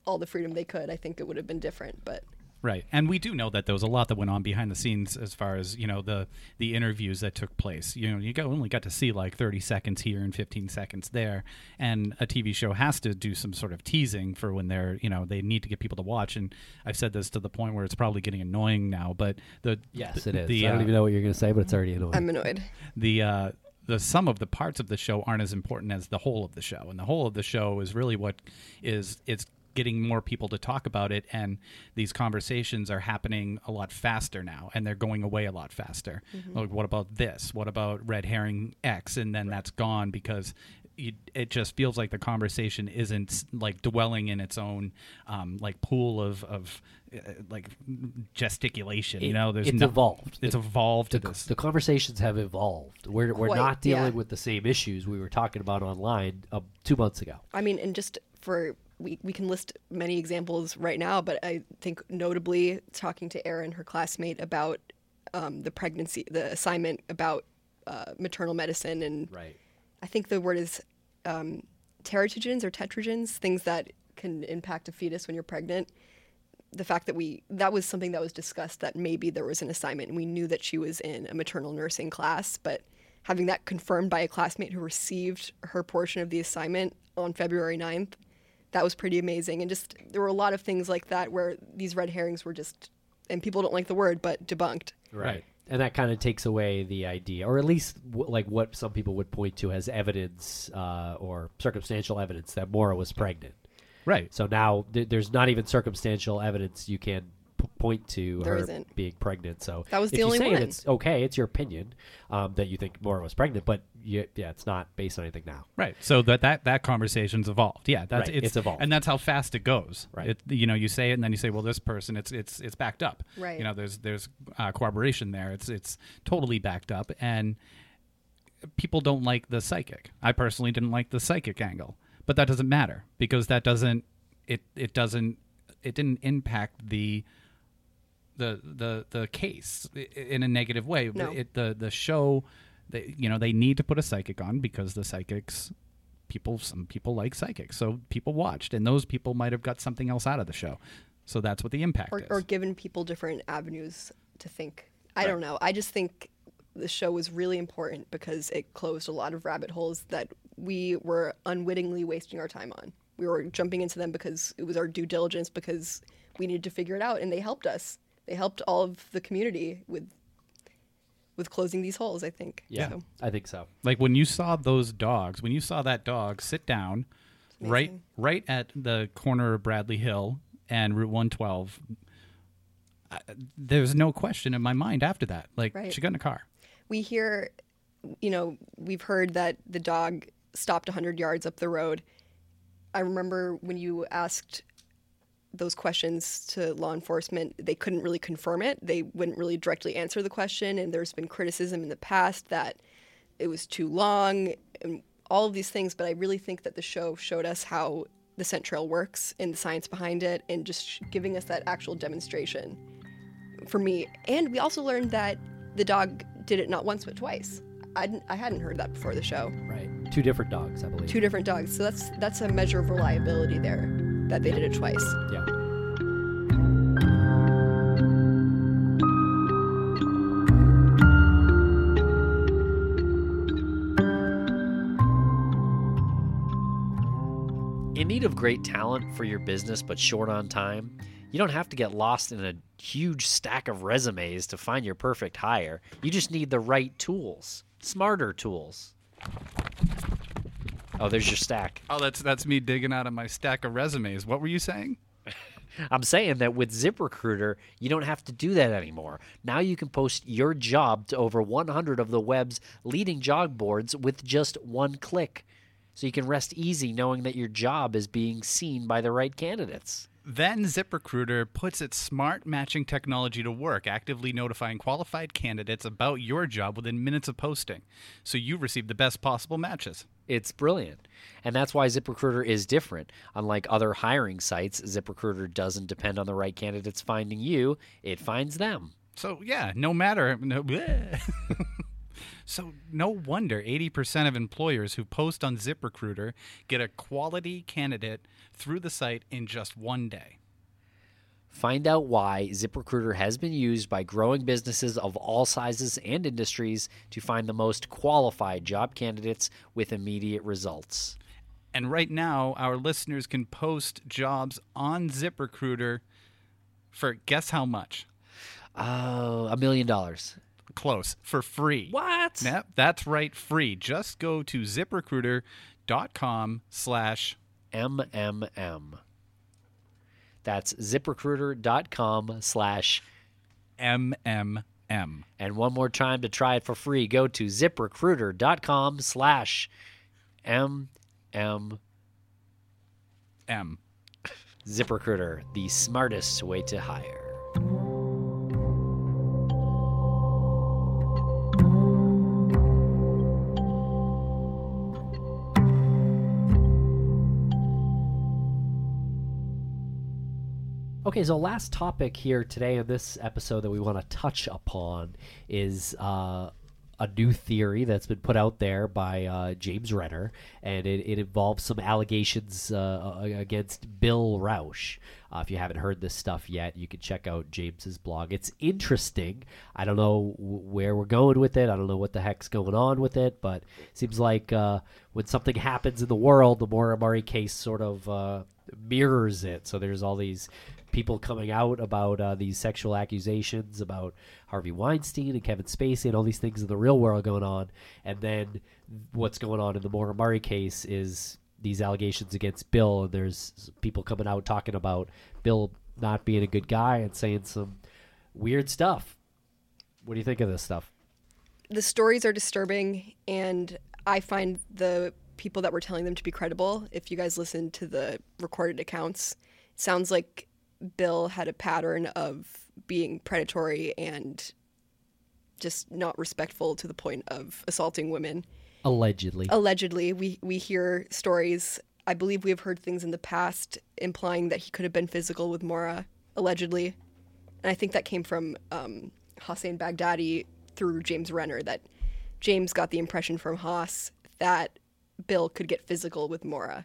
all the freedom they could, I think it would have been different. But Right. And we do know that there was a lot that went on behind the scenes as far as, you know, the the interviews that took place. You know, you got, only got to see like thirty seconds here and fifteen seconds there. And a T V show has to do some sort of teasing for when they're, you know, they need to get people to watch. And I've said this to the point where it's probably getting annoying now. But the Yes, it is. The, I don't uh, even know what you're going to say, but it's already annoying. I'm annoyed. the uh, the sum of the parts of the show aren't as important as the whole of the show, and the whole of the show is really what is it's getting more people to talk about it, and these conversations are happening a lot faster now, and they're going away a lot faster. Mm-hmm. Like, what about this? What about red herring X? And then that's gone because it, it just feels like the conversation isn't like dwelling in its own um, like pool of of uh, like gesticulation. It- you know, there's it's no, evolved. It's The- evolved to the, this. the conversations have evolved. We're we're Quite, not dealing yeah. with the same issues we were talking about online uh, two months ago. I mean, and just for we we can list many examples right now, but I think notably talking to Erin, her classmate, about um, the pregnancy, the assignment about uh, maternal medicine, and Right. I think the word is um, teratogens or tetragens, things that can impact a fetus when you're pregnant. The fact that we that was something that was discussed, that maybe there was an assignment, and we knew that she was in a maternal nursing class, but having that confirmed by a classmate who received her portion of the assignment on February ninth, that was pretty amazing. And just there were a lot of things like that where these red herrings were just, and people don't like the word, but debunked. Right. And that kind of takes away the idea, or at least w- like what some people would point to as evidence uh, or circumstantial evidence that Maura was pregnant. Right. So now th- there's not even circumstantial evidence you can p- point to There her isn't. being pregnant. So That was if the only you say one. It, it's okay. It's your opinion um, that you think Maura was pregnant, but you, yeah, it's not based on anything now. Right. So that that, that conversation's evolved. Yeah, that's Right, it's, it's evolved. and that's how fast it goes. Right. It, you know, you say it, and then you say, well, this person, it's it's it's backed up. Right. You know, there's there's uh, corroboration there. It's it's totally backed up, and people don't like the psychic. I personally didn't like the psychic angle, but that doesn't matter because that doesn't it it doesn't it didn't impact the. The, the the case i- in a negative way. No. It, the the show, they, you know, they need to put a psychic on because the psychics, people, some people like psychics, so people watched, and those people might have got something else out of the show. So that's what the impact Or, is. or given people different avenues to think. I Right. don't know. I just think the show was really important because it closed a lot of rabbit holes that we were unwittingly wasting our time on. We were jumping into them because it was our due diligence, because we needed to figure it out, and they helped us. They helped all of the community with with closing these holes, I think. Yeah, So, I think so. Like when you saw those dogs, when you saw that dog sit down right amazing. right at the corner of Bradley Hill and Route one twelve, I, there's no question in my mind after that. Like, Right. she got in a car. we hear, you know, we've heard that the dog stopped one hundred yards up the road. I remember when you asked those questions to law enforcement, they couldn't really confirm it. They wouldn't really directly answer the question, and there's been criticism in the past that it was too long and all of these things, but I really think that the show showed us how the scent trail works and the science behind it, and just giving us that actual demonstration for me. And we also learned that the dog did it not once but twice. I, didn't, I hadn't heard that before the show. Right. Two different dogs, I believe. Two different dogs. So that's that's a measure of reliability there, that they did it twice. Yeah. In need of great talent for your business but short on time? You don't have to get lost in a huge stack of resumes to find your perfect hire. You just need the right tools, smarter tools. Oh, there's your stack. Oh, that's that's me digging out of my stack of resumes. What were you saying? I'm saying that with ZipRecruiter, you don't have to do that anymore. Now you can post your job to over one hundred of the web's leading job boards with just one click. So you can rest easy knowing that your job is being seen by the right candidates. Then ZipRecruiter puts its smart matching technology to work, actively notifying qualified candidates about your job within minutes of posting, so you receive the best possible matches. It's brilliant. And that's why ZipRecruiter is different. Unlike other hiring sites, ZipRecruiter doesn't depend on the right candidates finding you, it finds them. So, yeah, no matter... No, So no wonder eighty percent of employers who post on ZipRecruiter get a quality candidate through the site in just one day. Find out why ZipRecruiter has been used by growing businesses of all sizes and industries to find the most qualified job candidates with immediate results. And right now, our listeners can post jobs on ZipRecruiter for, guess how much? Oh, a million dollars. Close. For free. What? Yep, that's right, free. Just go to ZipRecruiter.com slash M M M. That's ZipRecruiter.com slash M M M. And one more time to try it for free, go to ZipRecruiter.com slash M M M. ZipRecruiter, the smartest way to hire. Okay, so last topic here today in this episode that we want to touch upon is uh, a new theory that's been put out there by uh, James Renner, and it, it involves some allegations uh, against Bill Rausch. Uh, if you haven't heard this stuff yet, you can check out James's blog. It's interesting. I don't know where we're going with it. I don't know what the heck's going on with it, but it seems like uh, when something happens in the world, the Maura Murray case sort of uh, mirrors it. So there's all these people coming out about uh, these sexual accusations about Harvey Weinstein and Kevin Spacey and all these things in the real world going on. And then what's going on in the Maura Murray case is these allegations against Bill. And there's people coming out talking about Bill not being a good guy and saying some weird stuff. What do you think of this stuff? The stories are disturbing, and I find the people that were telling them to be credible. If you guys listen to the recorded accounts, it sounds like Bill had a pattern of being predatory and just not respectful to the point of assaulting women. Allegedly. Allegedly. We, we hear stories. I believe we have heard things in the past implying that he could have been physical with Maura, allegedly. And I think that came from um, Hossein Baghdadi through James Renner, that James got the impression from Haas that Bill could get physical with Maura.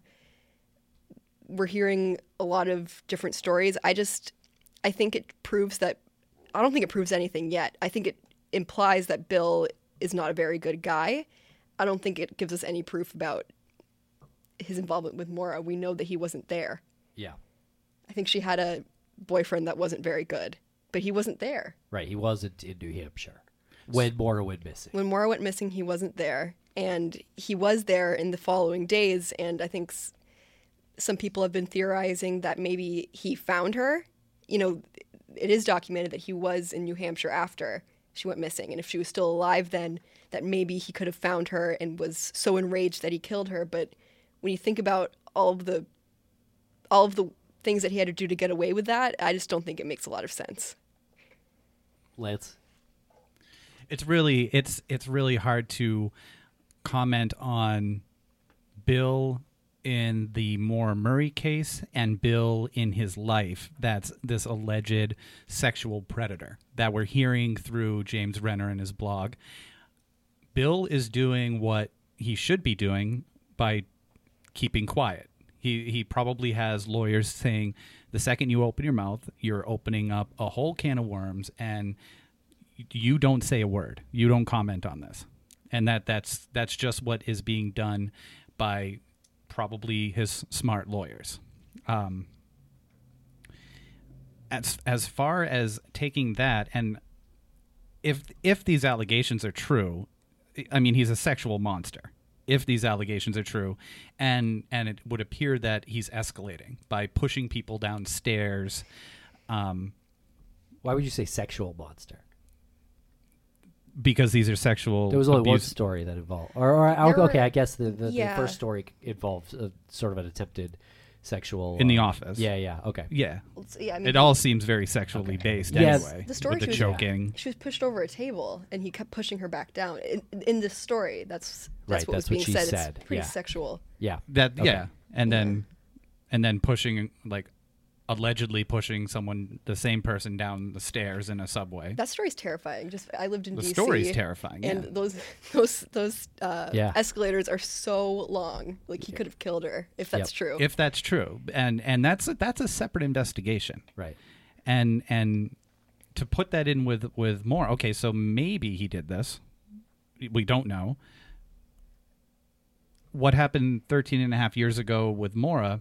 We're hearing a lot of different stories. I just, I think it proves that, I don't think it proves anything yet. I think it implies that Bill is not a very good guy. I don't think it gives us any proof about his involvement with Maura. We know that he wasn't there. Yeah. I think she had a boyfriend that wasn't very good, but he wasn't there. Right. He wasn't in New Hampshire when Maura went missing. When Maura went missing, he wasn't there. And he was there in the following days, and I think some people have been theorizing that maybe he found her. You know, it is documented that he was in New Hampshire after she went missing. And if she was still alive then, that maybe he could have found her and was so enraged that he killed her. But when you think about all of the all of the things that he had to do to get away with that, I just don't think it makes a lot of sense. Lance? It's really it's it's really hard to comment on Bill in the Maura Murray case and Bill in his life. That's this alleged sexual predator that we're hearing through James Renner in his blog. Bill is doing what he should be doing by keeping quiet. He he probably has lawyers saying the second you open your mouth, you're opening up a whole can of worms, and you don't say a word. You don't comment on this. And that that's that's just what is being done by probably his smart lawyers. Um, as as far as taking that, and if if these allegations are true, I mean, he's a sexual monster. If these allegations are true, and and it would appear that he's escalating by pushing people downstairs. Um, Why would you say sexual monster? Because these are sexual. There was only abuse. one story that involved, or, or I- There okay, were- I guess the, the, yeah. the first story involves a, sort of an attempted sexual In the uh, office. Yeah, yeah, okay. Yeah, It's- yeah, I mean, it all seems very sexually based Yes. anyway. The story with the she was- choking. she was pushed over a table, and he kept pushing her back down. In, in this story, that's that's Right, what that's was what being she said. said, It's pretty yeah. sexual. Yeah, That Okay. yeah, and then and then pushing like allegedly pushing someone, the same person, down the stairs in a subway. That story's terrifying. Just I lived in The D C. story's terrifying, and yeah. those those those uh, Yeah. escalators are so long. Like he could have killed her if that's Yep. true. If that's true, and and that's a, that's a separate investigation, Right. and and to put that in with with more. Okay, so maybe he did this. We don't know. What happened thirteen and a half years ago with Maura,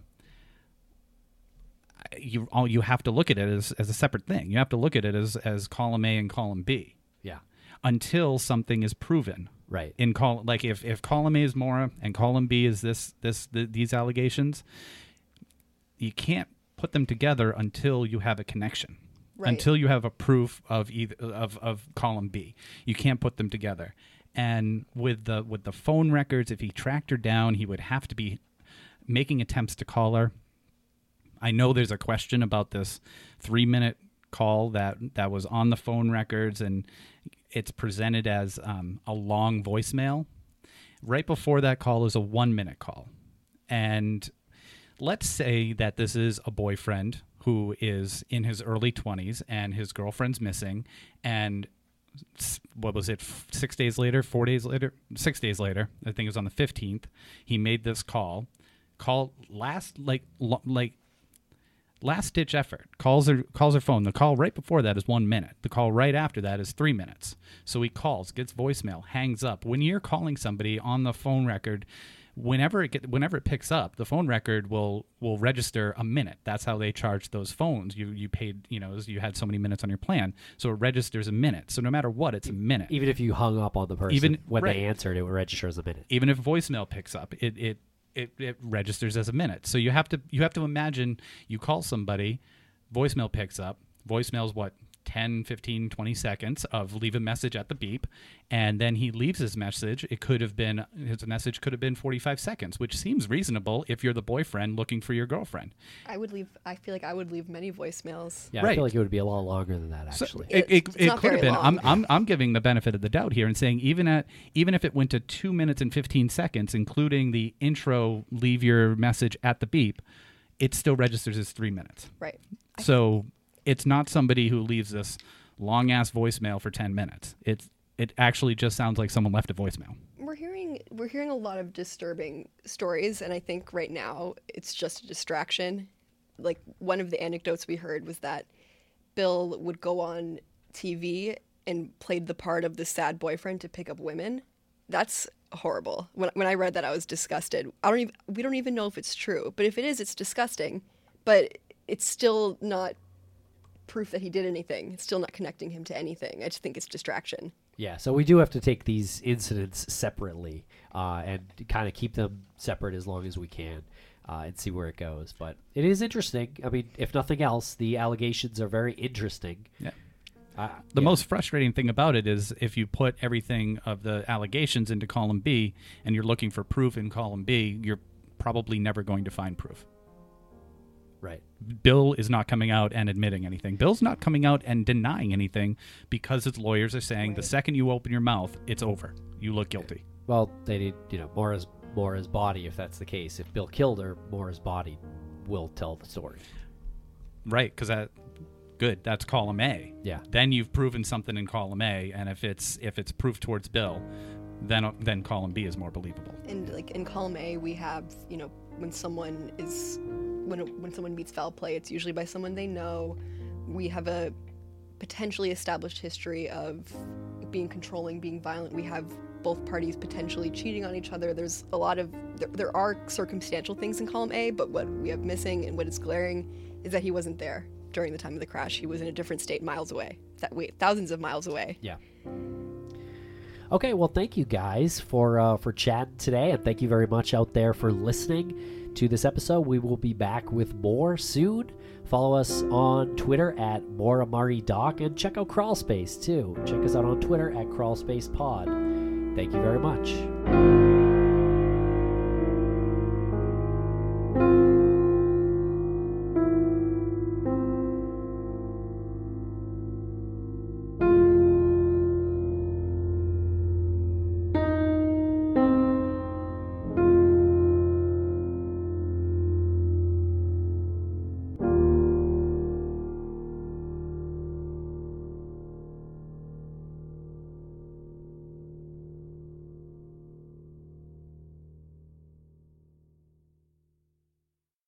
you all you have to look at it as, as a separate thing. You have to look at it as, as column A and column B Yeah. until something is proven. Right. In col- like if, if column A is Maura and column B is this this th- these allegations, you can't put them together until you have a connection. Right. Until you have a proof of either of, of column B. You can't put them together. And with the with the phone records, if he tracked her down, he would have to be making attempts to call her. I know there's a question about this three-minute call that, that was on the phone records, and it's presented as um, a long voicemail. Right before that call is a one-minute call. And let's say that this is a boyfriend who is in his early twenties and his girlfriend's missing, and s- what was it, f- six days later, four days later, six days later, I think it was on the fifteenth, he made this call. Call last, like, lo- like, last ditch effort. Calls her calls her phone. The call right before that is one minute. The call right after that is three minutes. So he calls, gets voicemail, hangs up. When you're calling somebody on the phone record, whenever it get, whenever it picks up, the phone record will will register a minute. That's how they charge those phones. You you paid, you know, you had so many minutes on your plan, so it registers a minute. So no matter what, it's a minute. Even if you hung up on the person, Even- when right. they answered, it would register as a minute. Even if voicemail picks up, it, it it it registers as a minute. So you have to you have to imagine you call somebody, voicemail picks up. Voicemail's what, ten, fifteen, twenty seconds of leave a message at the beep, and then he leaves his message. It could have been his message could have been forty-five seconds, which seems reasonable if you're the boyfriend looking for your girlfriend. I would leave. I feel like I would leave many voicemails. Yeah, I Right. feel like it would be a lot longer than that, So actually. it, it, It's- it's it not could have very been. I'm, long. I'm I'm giving the benefit of the doubt here and saying even at even if it went to two minutes and fifteen seconds, including the intro, leave your message at the beep, it still registers as three minutes. Right. So it's not somebody who leaves this long ass voicemail for ten minutes. It's it actually just sounds like someone left a voicemail. We're hearing we're hearing a lot of disturbing stories, and I think right now it's just a distraction. Like one of the anecdotes we heard was that Bill would go on T V and played the part of the sad boyfriend to pick up women. That's horrible. When when I read that, I was disgusted. I don't even we don't even know if it's true, but if it is, it's disgusting. But it's still not proof that he did anything. It's still not connecting him to anything. I just think it's distraction. Yeah, so we do have to take these incidents separately uh, and kind of keep them separate as long as we can uh, and see where it goes. But it is interesting. I mean, if nothing else, the allegations are very interesting. Yeah. Uh, The yeah. most frustrating thing about it is if you put everything of the allegations into column B and you're looking for proof in column B, you're probably never going to find proof. Right. Bill is not coming out and admitting anything. Bill's not coming out and denying anything because his lawyers are saying the Right. second you open your mouth, it's over. You look guilty. Well, they need, you know, Mora's, Mora's body, if that's the case. If Bill killed her, Mora's body will tell the story. Right, because that good. That's column A. Yeah. Then you've proven something in column A, and if it's if it's proof towards Bill, then then column B is more believable. And like in column A, we have, you know, when someone is when when someone meets foul play, it's usually by someone they know. We have a potentially established history of being controlling, being violent. We have both parties potentially cheating on each other. There's a lot of there, there are circumstantial things in column A, but what we have missing and what is glaring is that he wasn't there during the time of the crash. He was in a different state miles away. That wait, thousands of miles away. Yeah. Okay, well, thank you guys for uh, for chatting today, and thank you very much out there for listening to this episode. We will be back with more soon. Follow us on Twitter at MoraMariDoc, and check out Crawlspace too. Check us out on Twitter at CrawlspacePod. Thank you very much.